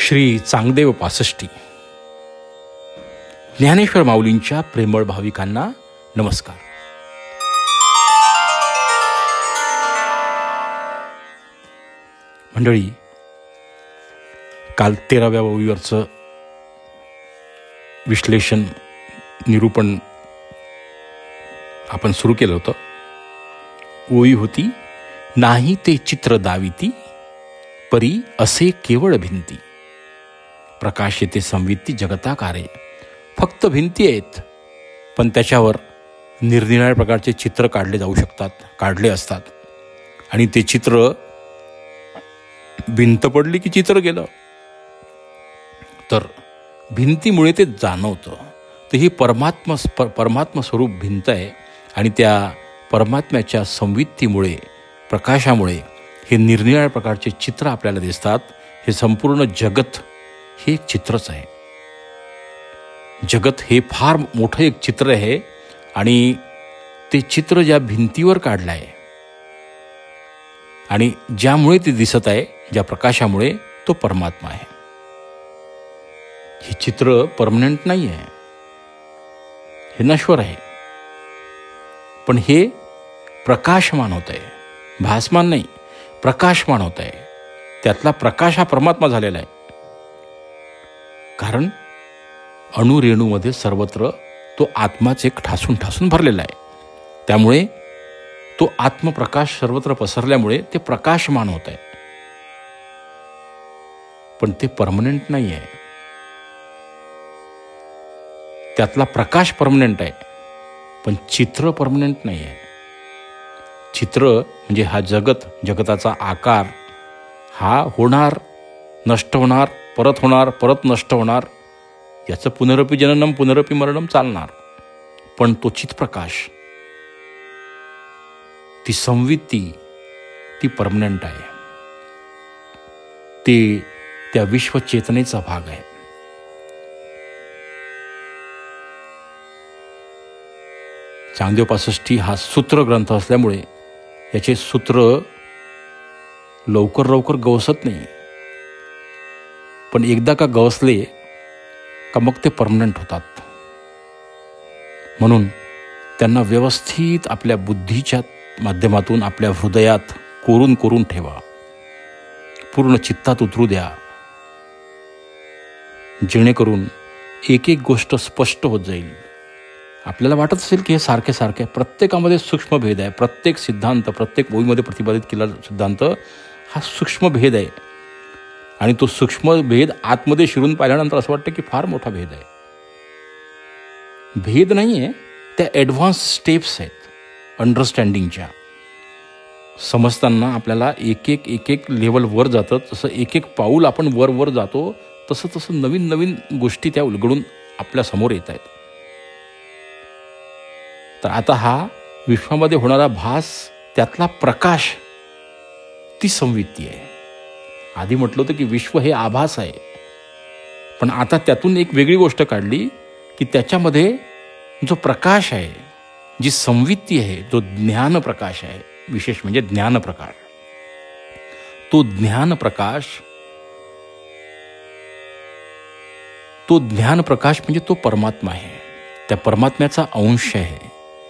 श्री चांगदेव पासष्टी. ज्ञानेश्वर माऊलींच्या प्रेमळ भाविकांना नमस्कार. मंडळी, काल 13व्या ओवीवरचं विश्लेषण निरूपण आपण सुरू केलं होतं. ओवी होती, नाही ते चित्र दाविती परी असे केवळ भिंती, प्रकाश येते संवित्ती जगताकारे. फक्त भिंती आहेत, पण त्याच्यावर निरनिराळ्या प्रकारचे चित्र काढले जाऊ शकतात, काढले असतात. आणि ते चित्र, भिंत पडली की चित्र गेलं, तर भिंतीमुळे ते जाणवतं. तर ही परमात्मा स्वरूप भिंत आहे. आणि त्या परमात्म्याच्या संवित्तीमुळे, प्रकाशामुळे हे निरनिराळ्या प्रकारचे चित्र आपल्याला दिसतात. हे संपूर्ण जगत हे एक चित्रच आहे. जगत हे फार मोठं एक चित्र आहे. आणि ते चित्र ज्या भिंतीवर काढलं आहे आणि ज्यामुळे ते दिसत आहे, ज्या प्रकाशामुळे, तो परमात्मा आहे. हे चित्र परमनंट नाही आहे, हे नश्वर आहे. पण हे प्रकाशमान होत आहे, भासमान नाही, प्रकाशमान होत आहे. त्यातला प्रकाश हा परमात्मा झालेला आहे. कारण अणुरेणूमध्ये सर्वत्र तो आत्माच एक ठासून ठासून भरलेला आहे. त्यामुळे तो आत्मप्रकाश सर्वत्र पसरल्यामुळे ते प्रकाशमान होत आहे. पण ते परमनंट नाही आहे. त्यातला प्रकाश परमनंट आहे, पण चित्र परमनंट नाही आहे. चित्र म्हणजे हा जगत, जगताचा आकार हा होणार, नष्ट होणार, परत होणार, परत नष्ट होणार. याचं पुनरपि जननम पुनरपि मरणम चालणार. पण तो चित्प्रकाश, ती संवित्ती, ती परमनंट आहे. ते त्या विश्वचेतनेचा भाग आहे. चांगदेव पासष्टी हा सूत्र ग्रंथ असल्यामुळे याचे सूत्र लवकर लवकर गवसत नाही. पण एकदा का गवसले का मग ते परमनंट होतात. म्हणून त्यांना व्यवस्थित आपल्या बुद्धीच्या माध्यमातून आपल्या हृदयात कोरून कोरून ठेवा, पूर्ण चित्तात उतरू द्या, जेणेकरून एक एक गोष्ट स्पष्ट होत जाईल. आपल्याला वाटत असेल की हे सारखे सारखे, प्रत्येकामध्ये सूक्ष्म भेद आहे. प्रत्येक सिद्धांत, प्रत्येक ओवीमध्ये प्रतिपादित केलेला सिद्धांत हा सूक्ष्म भेद आहे. आणि तो सूक्ष्म भेद आतमध्ये शिरून पाहिल्यानंतर असं वाटतं की फार मोठा भेद आहे. भेद नाही आहे, त्या ॲडव्हान्स स्टेप्स आहेत अंडरस्टँडिंगच्या. समजताना आपल्याला एक एक लेवल वर जातं. तसं एक एक पाऊल आपण वर जातो, तसं नवीन नवीन गोष्टी त्या उलगडून आपल्या समोर येत आहेत. तर आता हा विश्वामध्ये होणारा भास, त्यातला प्रकाश, ती संवित्ती आहे. आधी म्हटलं होतं की विश्व हे आभास आहे. पण आता त्यातून एक वेगळी गोष्ट काढली की त्याच्यामध्ये जो प्रकाश आहे, जी संवित्ती आहे, जो ज्ञानप्रकाश आहे, विशेष म्हणजे ज्ञानप्रकाश. तो ज्ञानप्रकाश म्हणजे तो परमात्मा आहे. त्या परमात्म्याचा अंश आहे.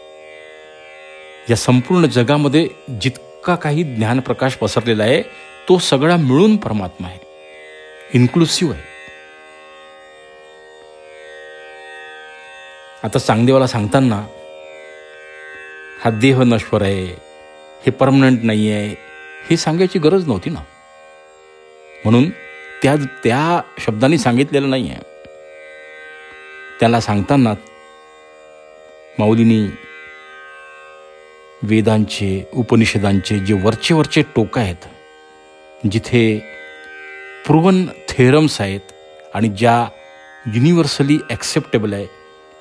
या संपूर्ण जगामध्ये जितका काही ज्ञानप्रकाश पसरलेला आहे, तो सगळा मिळून परमात्मा आहे, इन्क्लुसिव्ह आहे. आता चांगदेवाला सांगताना हा देह नश्वर आहे, हे परमनंट नाही आहे, हे सांगायची गरज नव्हती ना. म्हणून त्या शब्दांनी सांगितलेलं नाही आहे. त्याला सांगताना माऊलींनी वेदांचे, उपनिषदांचे जे वरचे टोक आहेत, जिथे प्रूव्हन थेरम्स आहेत आणि ज्या युनिव्हर्सली ॲक्सेप्टेबल आहे,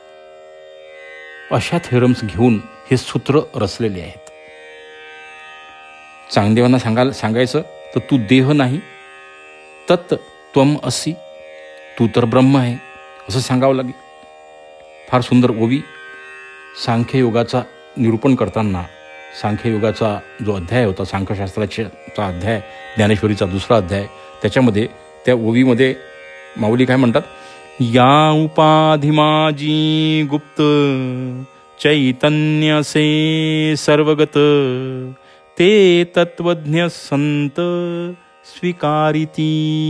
अशा थेरम्स घेऊन हे सूत्र रचलेले आहेत. चांगदेवांना सांगायचं तर तू देह नाही, तत् त्वम असि, तू तर ब्रह्म आहे, असं सांगावं लागेल. फार सुंदर ओवी. सांख्ययोगाचा निरूपण करताना सांख्ययोगाचा जो अध्याय होता, सांख्यशास्त्राचा अध्याय, ज्ञानेश्वरीचा दुसरा अध्याय, त्याच्यामध्ये त्या ओवीमध्ये माऊली काय म्हणतात, या उपाधी माझी गुप्त चैतन्य से सर्वगत, ते तत्वज्ञ संत स्वीकारिती.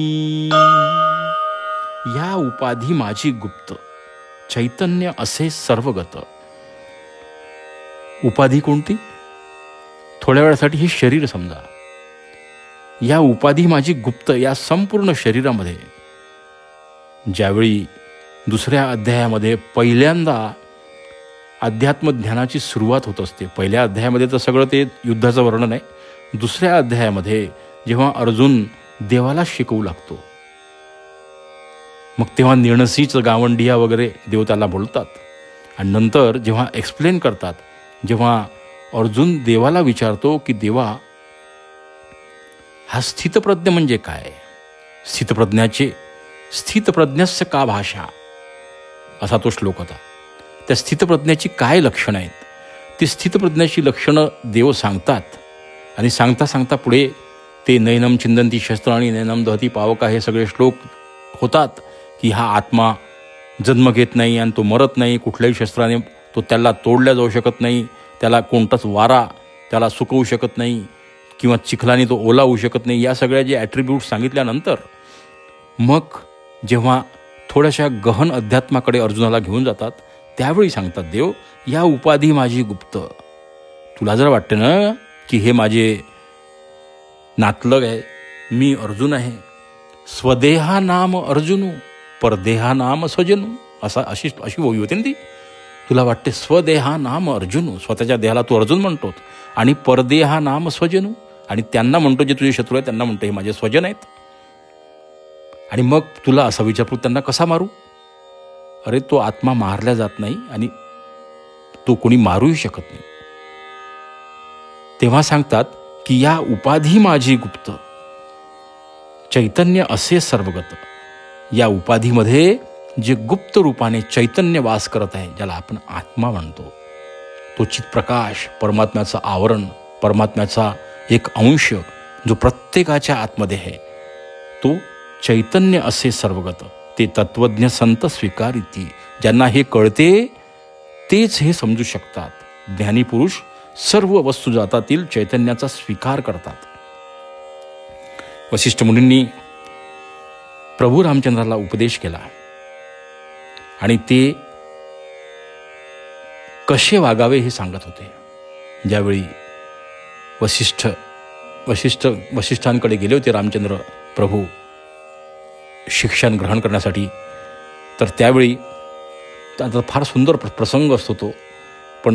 या उपाधी माझी गुप्त चैतन्य असे सर्वगत. उपाधी कोणती? थोड्या वेळासाठी हे शरीर समजा. या उपाधी माझी गुप्त या संपूर्ण शरीरामध्ये ज्यावेळी दुसऱ्या अध्यायामध्ये पहिल्यांदा अध्यात्म ध्यानाची सुरुवात होत असते. पहिल्या अध्यायामध्ये तर सगळं ते युद्धाचं वर्णन आहे. दुसऱ्या अध्यायामध्ये जेव्हा अर्जुन देवाला शिकवू लागतो, मग तेव्हा निर्णसीचं गावंडिया वगैरे देव त्याला बोलतात. आणि नंतर जेव्हा एक्सप्लेन करतात, जेव्हा अर्जुन देवाला विचारतो की देवा, हा स्थितप्रज्ञ म्हणजे काय? स्थितप्रज्ञस्य का भाषा, असा तो श्लोक होता. त्या स्थितप्रज्ञाची काय लक्षणं आहेत? ती स्थितप्रज्ञाची लक्षणं देव सांगतात. आणि सांगता सांगता पुढे ते नैनम चिंदंती शस्त्राणी नैनम दहती पावका हे सगळे श्लोक होतात की हा आत्मा जन्म घेत नाही आणि तो मरत नाही. कुठल्याही शस्त्राने तो त्याला तोडल्या जाऊ शकत नाही. त्याला कोणताच वारा त्याला सुकवू शकत नाही किंवा चिखलाने तो ओला होऊ शकत नाही. या सगळ्या जे ॲट्रिब्यूट सांगितल्यानंतर मग जेव्हा थोड्याशा गहन अध्यात्माकडे अर्जुनाला घेऊन जातात, त्यावेळी सांगतात देव, या उपाधी माझी गुप्त. तुला जर वाटतं ना की हे माझे नातलग आहे, मी अर्जुन आहे, स्वदेहा नाम अर्जुनू परदेहा नाम स्वजनू, अशी ओवी होती ना ती. तुला वाटते स्वदेहा नाम अर्जुनू, स्वतःच्या देहाला तू अर्जुन म्हणतोस, आणि परदेहा नाम स्वजनू, आणि त्यांना म्हणतो जे तुझे शत्रू आहेत त्यांना म्हणतो हे माझे स्वजन आहेत. आणि मग तुला असा विचारतो त्यांना कसा मारू? अरे तो आत्मा मारला जात नाही आणि तो कोणी मारूही शकत नाही. तेव्हा सांगतात की या उपाधी माझी गुप्त चैतन्य असे सर्वगत. या उपाधीमध्ये जे गुप्त रूपाने चैतन्य वास करत आहे, ज्याला आपण आत्मा म्हणतो, तो चित्प्रकाश, परमात्म्याचं आवरण, परमात्म्याचा एक अंश जो प्रत्येकाच्या आतमध्ये आहे, तो चैतन्य असे सर्वगत. ते तत्वज्ञ संत स्वीकारिती. ज्यांना हे कळते तेच हे समजू शकतात. ज्ञानी पुरुष सर्व वस्तू जातातील चैतन्याचा स्वीकार करतात. वसिष्ठ मुनींनी प्रभू रामचंद्राला उपदेश केला आणि ते कसे वागावे हे सांगत होते. ज्यावेळी वसिष्ठांकडे गेले होते रामचंद्र प्रभू शिक्षण ग्रहण करण्यासाठी, तर त्यावेळी आता फार सुंदर प्रसंग असतो तो. पण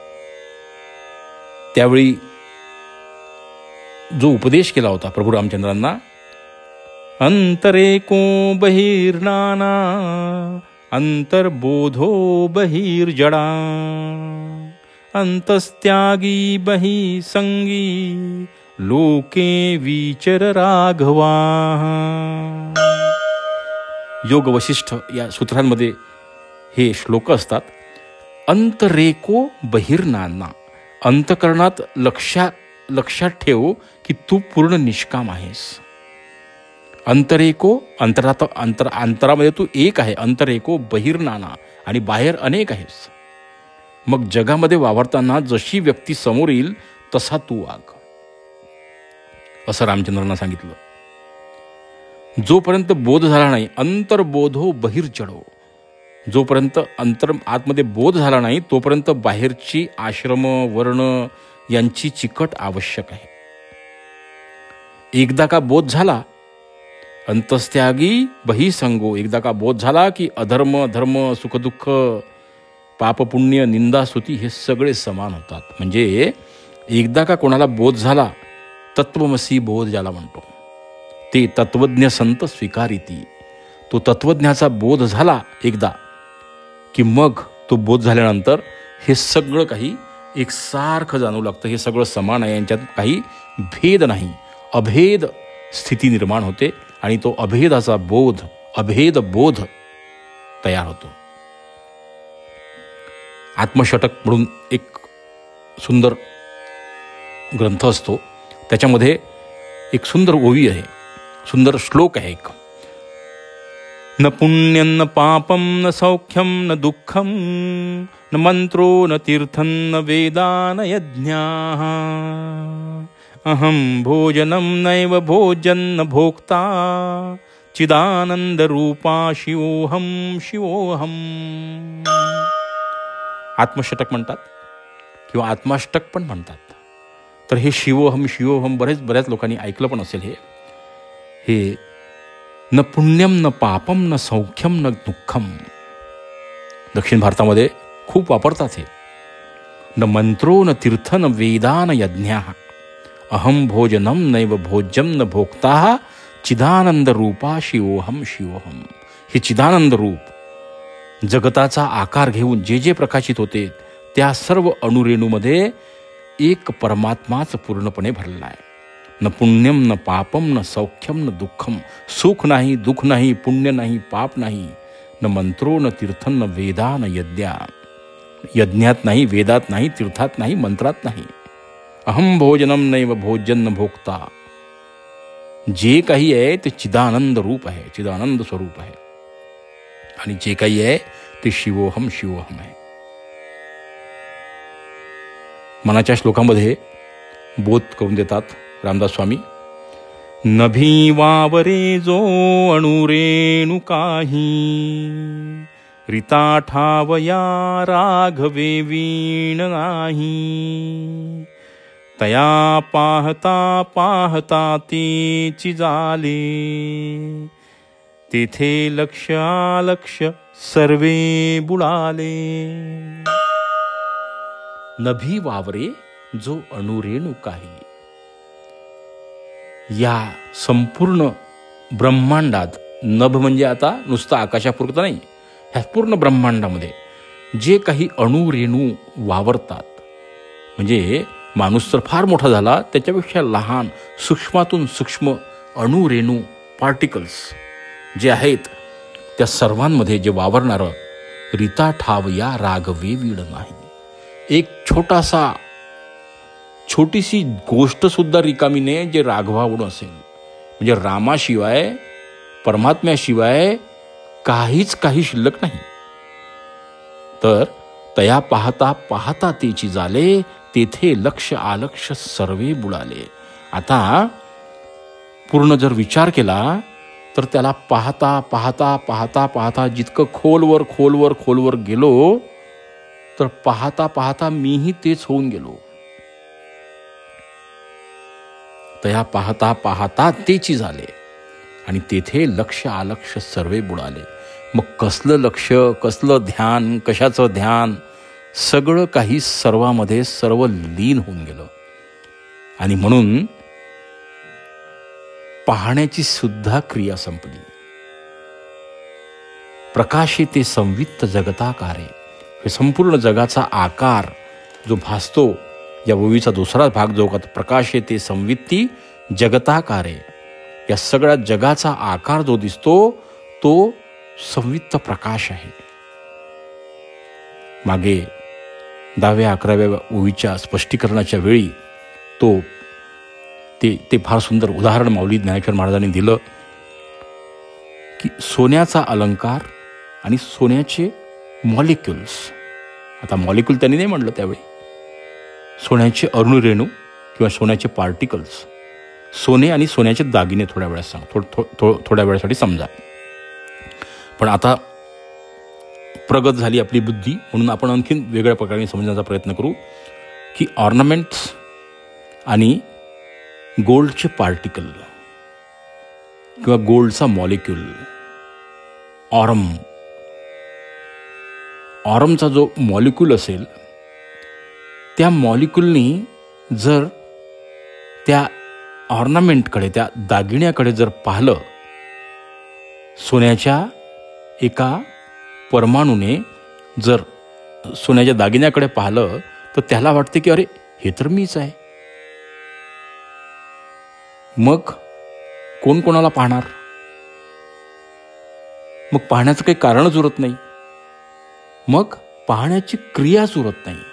त्यावेळी जो उपदेश केला होता प्रभू रामचंद्रांना, अंतरेको बहिर्नाना अंतर्बोधो बहिर्जडा अंतस्त्यागी बहि संगी लोके विचर राघवा. योग वशिष्ठ या सूत्रांमध्ये हे श्लोक असतात. अंतरेको बहिर्नाना, अंतकरणात लक्षात ठेव की तू पूर्ण निष्काम आहेस. अंतरेको, अंतरामध्ये तू एक आहे. अंतरेको बहिर्नाना, आणि बाहेर अनेक आहेस. मग जगामध्ये वावरताना जशी व्यक्ती समोर येईल तसा तू वाग, असं रामचंद्रांना सांगितलं. जोपर्यंत बोध झाला नाही, अंतर्बोधो बहिर्जडो, जोपर्यंत आतमध्ये बोध झाला नाही तोपर्यंत बाहेरची आश्रम वर्ण यांची चिकट आवश्यक आहे. एकदा का बोध झाला, अंतस्त्यागी बहिसंगो, एकदा का बोध झाला की अधर्म धर्म सुखदुःख पाप पुण्य निंदा स्तुती हे सगळे समान होतात. म्हणजे एकदा का कोणाला बोध झाला, तत्वमसी बोध ज्याला म्हणतो, ते तत्वज्ञ संत स्वीकारिती. तो तत्वज्ञाचा बोध झाला एकदा की मग तो बोध झाल्यानंतर हे सगळं काही एकसारखं जाणवू लागतं. हे सगळं समान आहे, यांच्यात काही भेद नाही. अभेद स्थिती निर्माण होते आणि तो अभेदाचा बोध, अभेद बोध तयार होतो. आत्मषटक म्हणून एक सुंदर ग्रंथ असतो, त्याच्यामध्ये एक सुंदर ओवी आहे, सुंदर श्लोक आहे एक. न पुण्यं न पापं न सौख्यं न दुःखं न मंत्रो न तीर्थं न वेदा न यज्ञाः अहं भोजनं नैव भोजन न भोक्ता चिदानंद रूपा शिवोहम शिवोहम. आत्मषटक म्हणतात किंवा आत्माष्टक पण म्हणतात. तर हे शिवोहम शिवोहम बऱ्याच लोकांनी ऐकलं पण असेल. हे न पुण्यम न पापम न सौख्यम न दुःखम, दक्षिण भारतामध्ये खूप वापरतात हे. न मंत्रो न तीर्थ न वेदा न यज्ञा अहम भोजनम नैव भोज्यम न भोक्ता चिदानंद रूपा शिवोहम शिवोहम. हे चिदानंद रूप जगताचा आकार घेऊन जे जे प्रकाशित होते त्या सर्व अणुरेणूमध्ये एक परमात्माच पूर्णपणे भरला आहे. न पुण्यम न पापम न सौख्यम न दुःखम, सुख नाही, दुःख नाही, पुण्य नाही, पाप नाही. न मंत्रो न तीर्थन न वेदा न यज्ञा, यज्ञात नाही, वेदात नाही, तीर्थात नाही, मंत्रात नाही. अहम भोजनम नैव भोजन न भोक्ता. जे काही आहे ते चिदानंद रूप आहे, चिदानंद स्वरूप आहे. आणि जे काही आहे ते शिवोहम शिवोहम आहे. मनाच्या श्लोकामध्ये बोध करून देतात रामदास स्वामी. नभी वावरे जो अणुरेणु काही, रीता ठावया राघवे वीण नाही. तया पाहता पाहता तेची झाले, तेथे लक्ष आलक्ष सर्वे बुडाले. नभी वावरे जो अणुरेणु काही. या संपूर्ण ब्रह्मांडात, नभ म्हणजे आता नुसतं आकाशापुरतं नाही, ह्या पूर्ण ब्रह्मांडामध्ये जे काही अणुरेणू वावरतात, म्हणजे माणूस तर फार मोठा झाला, त्याच्यापेक्षा लहान सूक्ष्मातून सूक्ष्म अणुरेणू पार्टिकल्स जे आहेत त्या सर्वांमध्ये जे वावरणारं रीता ठाव या राघवे वीड नाही. एक छोटीशी गोष्ट सुद्धा रिकामी नाही जे राघवावरून असेल. म्हणजे रामाशिवाय, परमात्म्याशिवाय काही शिल्लक नाही. तर तया पाहता पाहता तेची झाले, तेथे लक्ष आलक्ष सर्वे बुडाले. आता पूर्ण जर विचार केला तर त्याला पाहता पाहता पाहता पाहता जितकं खोलवर खोलवर खोलवर गेलो, तर पाहता पाहता मीही तेच होऊन गेलो. तया पाहता पाहता तेची झाले आणि तेथे लक्ष आलक्ष सर्वे बुडाले. मग कसलं लक्ष, कसलं ध्यान, कशाचं ध्यान, सगळं काही सर्वामध्ये सर्व लीन होऊन गेलं. आणि म्हणून पाहण्याची सुद्धा क्रिया संपली. प्रकाशे ते संवित्त जगताकारे. हे संपूर्ण जगाचा आकार जो भासतो, या ओवीचा दुसरा भाग जो का प्रकाशे ते संवित्ती जगताकारे, या सगळ्या जगाचा आकार जो दिसतो तो संवित्त प्रकाश आहे. मागे 10-11व्या ओवीच्या स्पष्टीकरणाच्या वेळी ते फार सुंदर उदाहरण माऊली ज्ञानेश्वर महाराजांनी दिलं की सोन्याचा अलंकार आणि सोन्याचे मॉलिक्युल्स. आता मॉलिक्युल त्यांनी नाही म्हणलं त्यावेळी, सोन्याचे अणुरेणू किंवा सोन्याचे पार्टिकल्स, सोने आणि सोन्याचे दागिने थोड्या वेळासाठी समजा. पण आता प्रगत झाली आपली बुद्धी, म्हणून आपण आणखीन वेगळ्या प्रकारे समजण्याचा प्रयत्न करू की ऑर्नामेंट्स आणि गोल्डचे पार्टिकल किंवा गोल्डचा मॉलिक्यूल, ऑरमचा जो मॉलिक्यूल असेल, त्या मॉलिक्यूलनी जर त्या ऑर्नामेंटकडे, त्या दागिन्याकडे जर पाहिलं, सोन्याच्या एका परमाणूने जर सोन्याच्या दागिन्याकडे पाहिलं, तर त्याला वाटते की अरे हे तर मीच आहे. मग कोण कोणाला पाहणार? मग पाहण्याचं काही कारणच उरत नाही. मग पाहण्याची क्रियाच उरत नाही.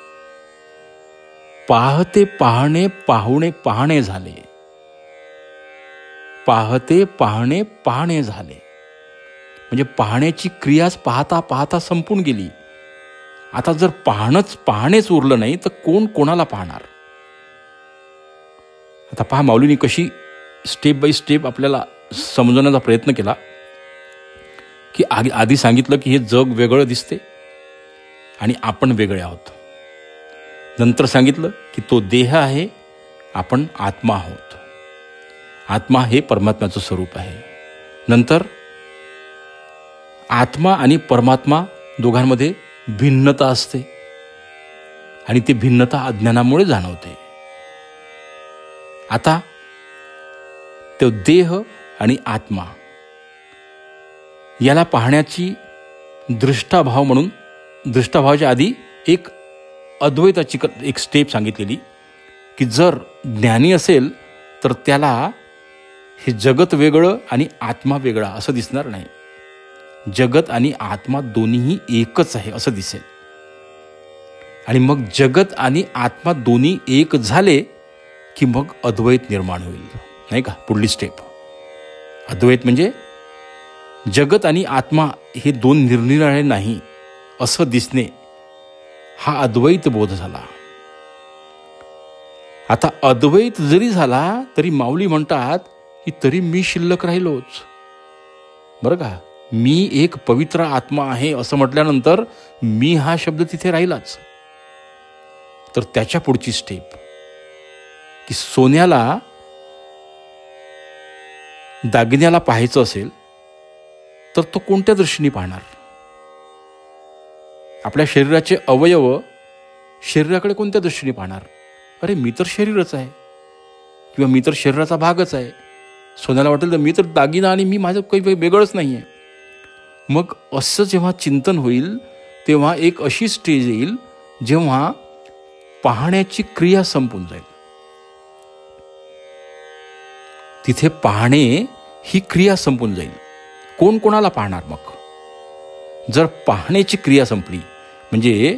पाहते पाहणे पाहुणे पाहणे झाले, पाहते पाहणे पाहणे झाले. म्हणजे पाहण्याची क्रियाच पाहता पाहता संपून गेली. आता जर पाहणेच उरलं नाही तर कोण कोणाला पाहणार? आता पहा, माऊलींनी कशी स्टेप बाय स्टेप आपल्याला समजवण्याचा प्रयत्न केला की आधी सांगितलं की हे जग वेगळं दिसते आणि आपण वेगळे आहोत. नंतर सांगितलं की तो देह आहे, आपण आत्मा आहोत. आत्मा हे परमात्म्याचं स्वरूप आहे. नंतर आत्मा आणि परमात्मा दोघांमध्ये भिन्नता असते आणि ती भिन्नता अज्ञानामुळे जाणवते. आता तो देह आणि आत्मा याला पाहण्याची दृष्टाभाव म्हणून, दृष्टाभावाच्या आधी एक अद्वैताची एक स्टेप सांगितलेली की जर ज्ञानी असेल तर त्याला हे जगत वेगळं आणि आत्मा वेगळा असं दिसणार नाही. जगत आणि आत्मा दोन्हीही एकच आहे असं दिसेल. आणि मग जगत आणि आत्मा दोन्ही एक झाले की मग अद्वैत निर्माण होईल, नाही का? पुढली स्टेप अद्वैत म्हणजे जगत आणि आत्मा हे दोन निरनिराळे नाही असं दिसणे, हा अद्वैत बोध झाला. आता अद्वैत जरी झाला तरी माऊली म्हणतात की तरी मी शिल्लक राहिलोच, बरं का? मी एक पवित्र आत्मा आहे असं म्हटल्यानंतर मी हा शब्द तिथे राहिलाच. तर त्याच्या पुढची स्टेप की सोन्याला दागिन्याला पाहायचं असेल तर तो कोणत्या दृष्टीने पाहणार? आपल्या शरीराचे अवयव शरीराकडे कोणत्या दृष्टीने पाहणार? अरे मी तर शरीरच आहे किंवा मी तर शरीराचा भागच आहे. सोन्याला वाटेल तर मी तर दागिना आणि मी माझं काही वेगळंच नाही आहे. मग असं जेव्हा चिंतन होईल तेव्हा एक अशी स्टेज येईल जेव्हा पाहण्याची क्रिया संपून जाईल. तिथे पाहणे ही क्रिया संपून जाईल. कोण कोणाला पाहणार? मग जर पाहण्याची क्रिया संपली म्हणजे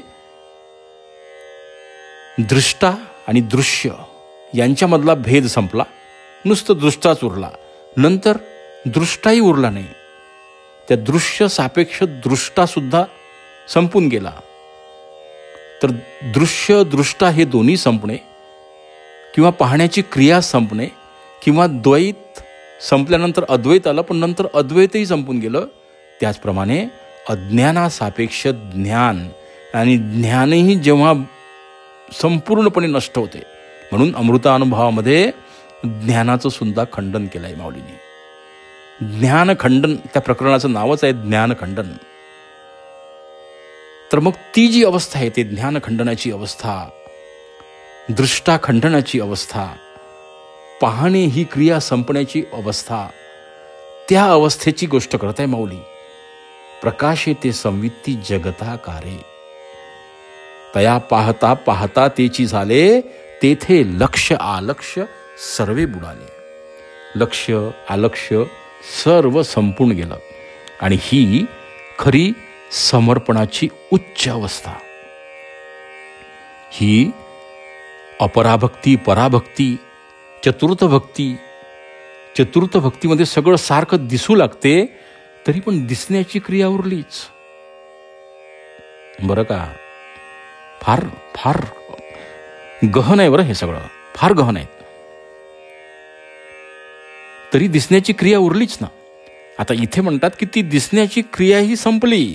दृष्टा आणि दृश्य यांच्यामधला भेद संपला, नुसतं दृष्टाच उरला. नंतर दृष्टाही उरला नाही, त्या दृश्य सापेक्ष दृष्टा सुद्धा संपून गेला. तर दृश्य दृष्टा हे दोन्ही संपणे किंवा पाहण्याची क्रिया संपणे किंवा द्वैत संपल्यानंतर अद्वैत आलं, पण नंतर अद्वैतही संपून गेलं. त्याचप्रमाणे अज्ञानासापेक्ष ज्ञान आणि ज्ञानही जेव्हा संपूर्णपणे नष्ट होते, म्हणून अमृतानुभवामध्ये ज्ञानाचं सुद्धा खंडन केलं आहे माऊलीने. ज्ञानखंडन त्या प्रकरणाचं नावच आहे, ज्ञानखंडन. तर मग ती जी अवस्था आहे ते ज्ञानखंडनाची अवस्था, दृष्टाखंडनाची अवस्था, पाहणे ही क्रिया संपण्याची अवस्था, त्या अवस्थेची गोष्ट करत आहे माऊली. प्रकाशे ते संवित्ती जगताकारे, तया पाहता पाहता तेची झाले, तेथे लक्ष आलक्ष सर्वे बुडाले. लक्ष आलक्ष सर्व संपून गेलं. आणि ही खरी समर्पणाची उच्च अवस्था. ही अपराभक्ती, पराभक्ती, चतुर्थ भक्ती. चतुर्थ भक्तीमध्ये सगळं सारखं दिसू लागते तरी पण दिसण्याची क्रिया उरलीच, बरं का? फार फार गहन आहे बरं, हे सगळं फार गहन आहे. तरी दिसण्याची क्रिया उरलीच ना. आता इथे म्हणतात की ती दिसण्याची क्रियाही संपली,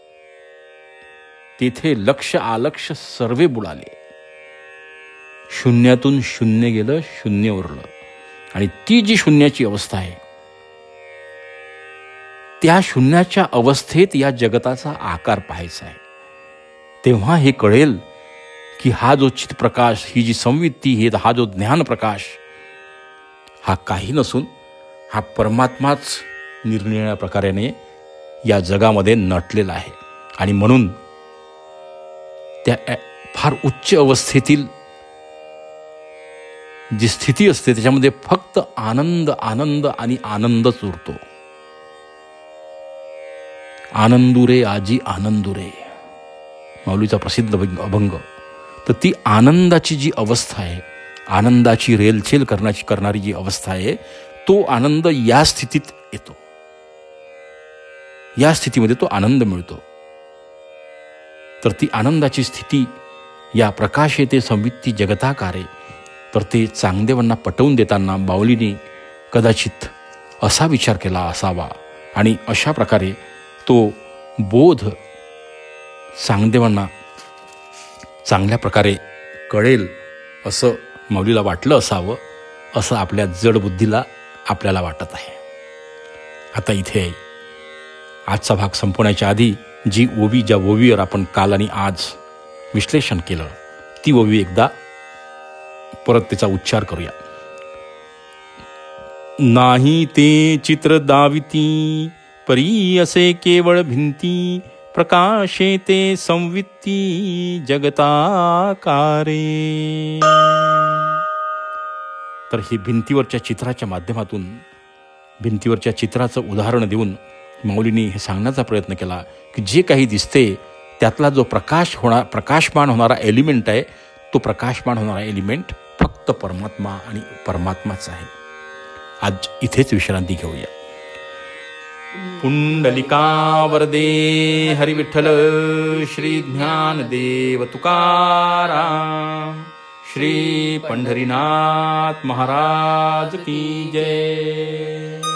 तेथे लक्ष आलक्ष सर्वे बुडाले. शून्यातून शून्य गेलं, शून्य उरलं. आणि ती जी शून्याची अवस्था आहे त्या शून्याच्या अवस्थेत या जगताचा आकार पाहायचा आहे. तेव्हा हे कळेल की हा जो चित्प्रकाश, ही जी संवित्ती, हा जो ज्ञान प्रकाश, हा काही नसून हा परमात्माच निरनिराळ्या प्रकाराने या जगामध्ये नटलेला आहे. आणि म्हणून त्या फार उच्च अवस्थेतील जी स्थिती असते त्याच्यामध्ये फक्त आनंद आनंद आणि आनंदच उरतो. आनंदुरे आजी आनंदुरे, माऊलीचा प्रसिद्ध अभंग. तर ती आनंदाची जी अवस्था आहे, आनंदाची रेलचेल करणारी जी अवस्था आहे, तो आनंद या स्थितीत येतो. या स्थितीमध्ये तो आनंद मिळतो. तर ती आनंदाची स्थिती या प्रकाश येते संवित्ती जगताकारे, तर ते चांगदेवांना पटवून देताना बाहुलीने कदाचित असा विचार केला असावा आणि अशा प्रकारे तो बोध चांगदेवांना चांगल्या प्रकारे कळेल असं माऊलीला वाटलं असावं, असं आपल्या जड बुद्धीला आपल्याला वाटत आहे. आता इथे आजचा भाग संपवण्याच्या आधी जी ओवी, ज्या ओवीवर आपण काल आणि आज विश्लेषण केलं, ती ओवी एकदा परत त्याचा उच्चार करूया. नाही ते चित्र दाविती, परी असे केवळ भिंती, प्रकाशे ते संवित्ती जगताकारे. तर ही भिंतीवरच्या चित्राच्या माध्यमातून, भिंतीवरच्या चित्राचं उदाहरण देऊन माऊलींनी हे सांगण्याचा प्रयत्न केला की जे काही दिसते त्यातला जो प्रकाशमान होणारा एलिमेंट आहे, तो प्रकाशमान होणारा एलिमेंट फक्त परमात्मा आणि परमात्माच आहे. आज इथेच विश्रांती घेऊया. पुंडलिका वरदे हरी विठ्ठल, श्री ज्ञानदेव तुकाराम, श्री पंढरीनाथ महाराज की जय.